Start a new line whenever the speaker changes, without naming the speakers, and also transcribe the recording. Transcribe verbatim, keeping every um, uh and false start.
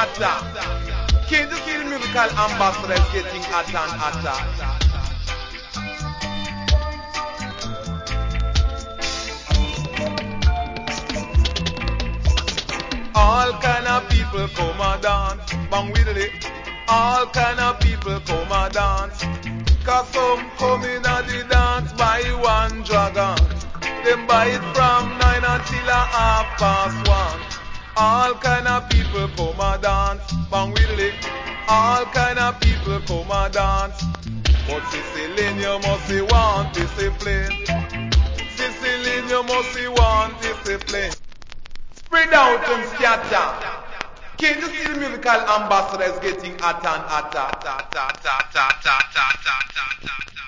scatter. Can't you see the musical ambassador is getting hotter and hotter? All kind of people come and dance, bang with it. All kind of people come and dance. Cause some come in at the dance buy one dragon. Them buy it from nine until a half past one. All kind of people come and dance, bang with it. All kind of people come and dance. But Sicilian you must see want discipline. Sicilian you must see want discipline. Spread out and scatter. Can you see the musical ambassador is getting hotter and hotter?